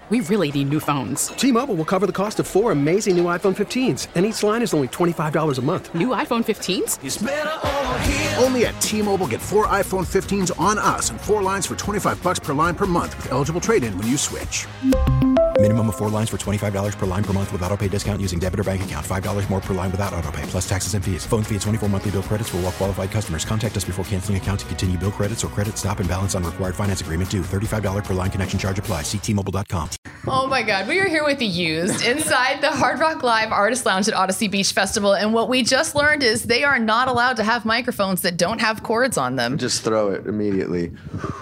We really need new phones. T-Mobile will cover the cost of 4 amazing new iPhone 15s, and each line is only $25 a month. New iPhone 15s? It's better over here. Only at T-Mobile, get 4 iPhone 15s on us and 4 lines for $25 per line per month with eligible trade-in when you switch. Minimum of 4 lines for $25 per line per month with autopay discount using debit or bank account. $5 more per line without autopay, plus taxes and fees. Phone fee at 24 monthly bill credits for well-qualified customers. Contact us before canceling account to continue bill credits or credit stop and balance on required finance agreement due. $35 per line connection charge applies. See T-Mobile.com. Oh my God, we are here with The Used inside the Hard Rock Live Artist Lounge at Odyssey Beach Festival. And what we just learned is they are not allowed to have microphones that don't have cords on them. Just throw it immediately.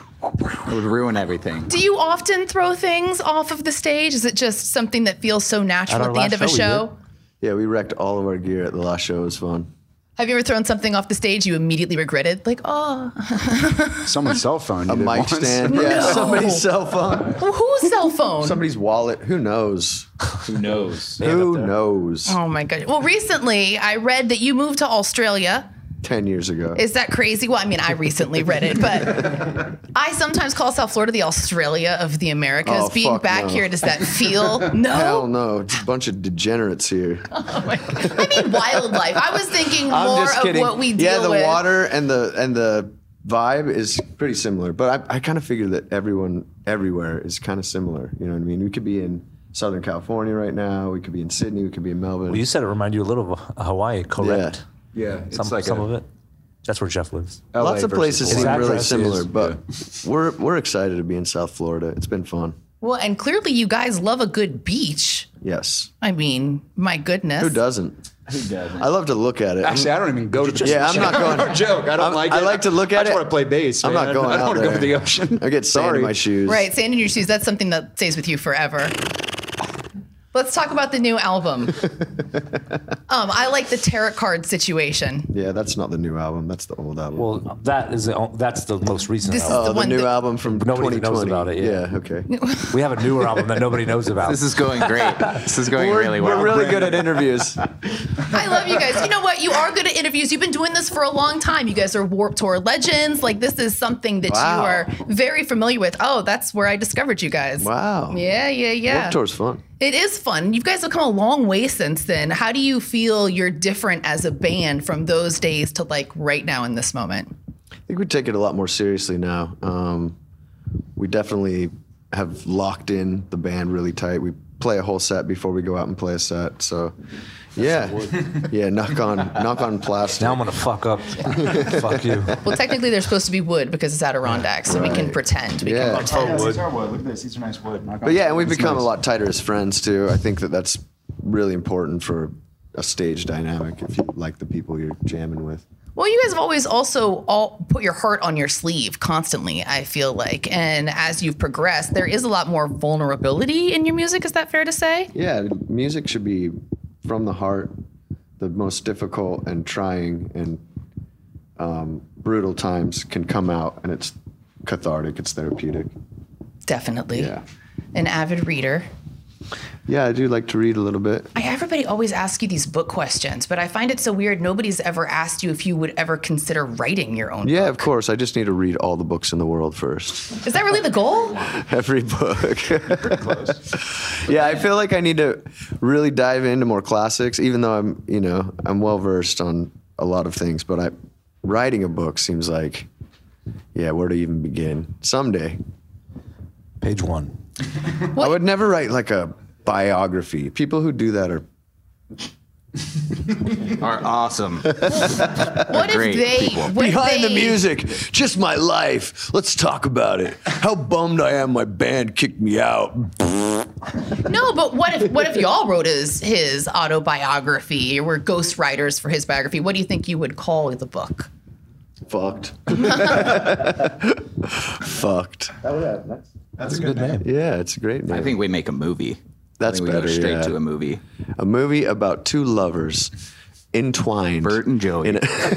It would ruin everything. Do you often throw things off of the stage? Is it just something that feels so natural at the end of a show? Yeah, we wrecked all of our gear at the last show. It was fun. Have you ever thrown something off the stage you immediately regretted? Like, oh. Someone's cell phone. A mic stand. Yeah, No. somebody's cell phone. Well, whose cell phone? Somebody's wallet. Who knows? Who knows? Who knows? Oh my God. Well, recently I read that you moved to Australia. 10 years ago. Is that crazy? Well, I mean, I recently read it, but I sometimes call South Florida the Australia of the Americas. Oh, Being fuck back no. here, does that feel? No. Hell no. It's a bunch of degenerates here. Oh my God. I mean, wildlife. I was thinking more just of kidding. what we deal Yeah, the with. water and the vibe is pretty similar. But I kind of figure that everyone everywhere is kind of similar. You know what I mean? We could be in Southern California right now. We could be in Sydney. We could be in Melbourne. Well, you said it reminded you a little of Hawaii, correct? Yeah. It's Some of it. That's where Jeff lives. LA Lots of places versus seem Hawaii. really His similar, address but we're excited to be in South Florida. It's been fun. Well, and clearly you guys love a good beach. Yes. I mean, my goodness. Who doesn't? Who doesn't? I love to look at it. Actually, I don't even go to the beach. Yeah, I'm not going. No joke. I don't like it. I like to look at I just it. want to play bass. I'm man. not going I don't out want to go there. to the ocean. I get sand in my shoes. Right, sand in your shoes. That's something that stays with you forever. Let's talk about the new album. I like the tarot card situation. Yeah, that's not the new album. That's the old album. Well, that's the most recent This is album. the the one new that- album from Nobody 2020. knows about it, yeah. Okay. We have a newer album that nobody knows about. This is going great. This is going really well. We're really good at interviews. I love you guys. You know what? You are good at interviews. You've been doing this for a long time. You guys are Warped Tour legends. Like, this is something that Wow. you are very familiar with. Oh, that's where I discovered you guys. Wow. Yeah. Warped Tour's fun. It is fun. You guys have come a long way since then. How do you feel you're different as a band from those days to like right now in this moment? I think we take it a lot more seriously now. We definitely have locked in the band really tight. We play a whole set before we go out and play a set. So, yeah, knock on plastic. Now I'm gonna fuck up. Fuck you. Well, technically, they're supposed to be wood because it's Adirondacks, so we can Right. pretend. We Yeah. can pretend. These are wood. Look at this. These are nice wood. But yeah, and we've become a lot tighter as friends too. I think that that's really important for a stage dynamic if you like the people you're jamming with. Well, you guys have always also all put your heart on your sleeve constantly, I feel like. And as you've progressed, there is a lot more vulnerability in your music. Is that fair to say? Yeah, music should be from the heart. The most difficult and trying and brutal times can come out, and it's cathartic. It's therapeutic. Definitely. Yeah. An avid reader. Yeah, I do like to read a little bit. Everybody always asks you these book questions, but I find it so weird. Nobody's ever asked you if you would ever consider writing your own Yeah, book. of course. I just need to read all the books in the world first. Is that really the goal? Every book. Yeah, I feel like I need to really dive into more classics, even though I'm well versed on a lot of things. But writing a book seems like, where to even begin? Someday. Page 1. I would never write like a biography. People who do that are awesome. What Great if they people. what if behind the they- music, just my life. Let's talk about it. How bummed I am my band kicked me out. No, but what if y'all wrote his autobiography or were ghostwriters for his biography? What do you think you would call the book? Fucked. Fucked. That's a good name. Yeah, it's a great name. I think we make a movie. That's I think better. We go straight yeah. to a movie. A movie about two lovers entwined. Bert and Joey.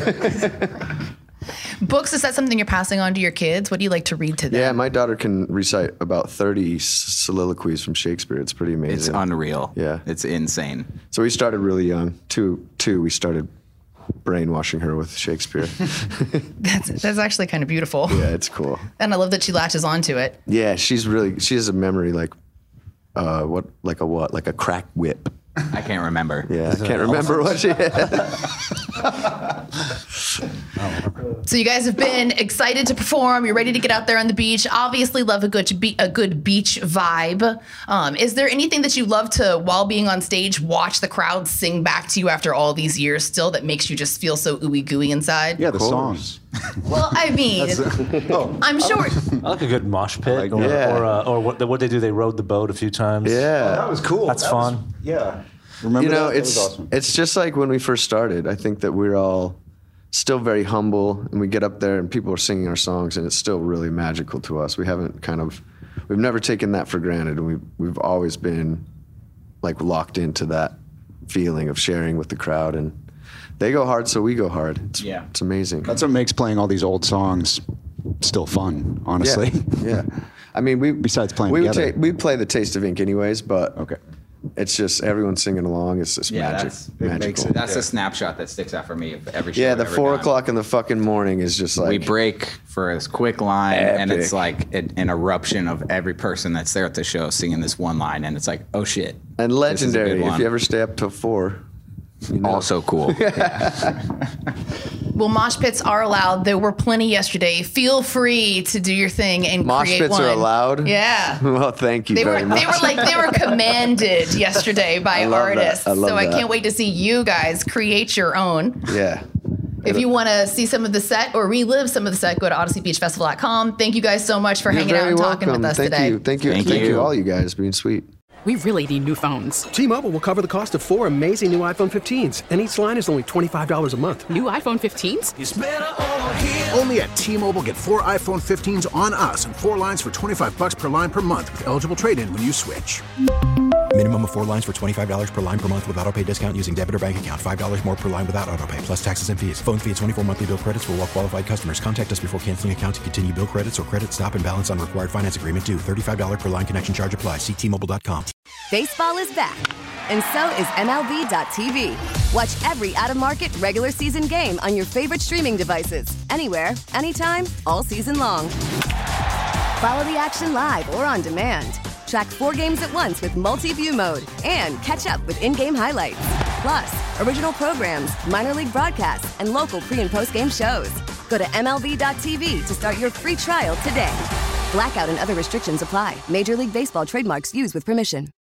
Books, is that something you're passing on to your kids? What do you like to read to them? Yeah, my daughter can recite about 30 soliloquies from Shakespeare. It's pretty amazing. It's unreal. Yeah. It's insane. So we started really young. Two, we started brainwashing her with Shakespeare. That's actually kind of beautiful. Yeah, it's cool. And I love that she latches onto it. Yeah, she has a memory like Like a crack whip. I can't remember. Yeah, I can't remember what she had. So you guys have been excited to perform. You're ready to get out there on the beach. Obviously, love a good beach vibe. Is there anything that you love to, while being on stage, watch the crowd sing back to you after all these years still that makes you just feel so ooey gooey inside? Yeah, the songs. Well, I mean, I'm sure. I like a good mosh pit, Yeah. or what they do. They rowed the boat a few times. Yeah. That was cool. That's fun. Yeah. Remember that? That was awesome. It's just like when we first started. I think that we're all still very humble, and we get up there and people are singing our songs, and it's still really magical to us. We've never taken that for granted, and we've always been like locked into that feeling of sharing with the crowd, and they go hard, so we go hard. It's amazing. That's what makes playing all these old songs still fun, honestly. Yeah. I mean, besides playing together. we play the Taste of Ink anyways, but Okay. it's just everyone singing along. It's just magical. That's a snapshot that sticks out for me of every show. Yeah, I've the ever 4 done. o'clock in the fucking morning is just like We break for this quick line, and Epic. it's like an eruption of every person that's there at the show singing this one line, and it's like, oh shit. and This is a legendary. good If one. you ever stay up till 4, Also cool. Well, mosh pits are allowed. There were plenty yesterday. Feel free to do your thing and mosh create pits one. are allowed. Yeah. Well, thank you They very much. they were commanded yesterday by I love that. artists. I love so I that. can't wait to see you guys create your own. Yeah. If you want to see some of the set or relive some of the set, go to OdysseyBeachFestival.com. Thank you guys so much for You're hanging out very and talking welcome. with us Thank today. you. Thank you. Thank Thank you. you, all you guys, being sweet. We really need new phones. T-Mobile will cover the cost of 4 amazing new iPhone 15s, and each line is only $25 a month. New iPhone 15s? Only at T-Mobile, get 4 iPhone 15s on us and 4 lines for $25 per line per month with eligible trade-in when you switch. Minimum of 4 lines for $25 per line per month with auto pay discount using debit or bank account. $5 more per line without auto pay, plus taxes and fees. Phone fee at 24 monthly bill credits for well-qualified customers. Contact us before canceling account to continue bill credits or credit stop and balance on required finance agreement due. $35 per line connection charge applies. See T-Mobile.com. Baseball is back, and so is MLB.tv. Watch every out-of-market regular season game on your favorite streaming devices, anywhere, anytime, all season long. Follow the action live or on demand. Track 4 games at once with multi-view mode and catch up with in-game highlights. Plus, original programs, minor league broadcasts, and local pre- and post-game shows. Go to MLB.tv to start your free trial today. Blackout and other restrictions apply. Major League Baseball trademarks used with permission.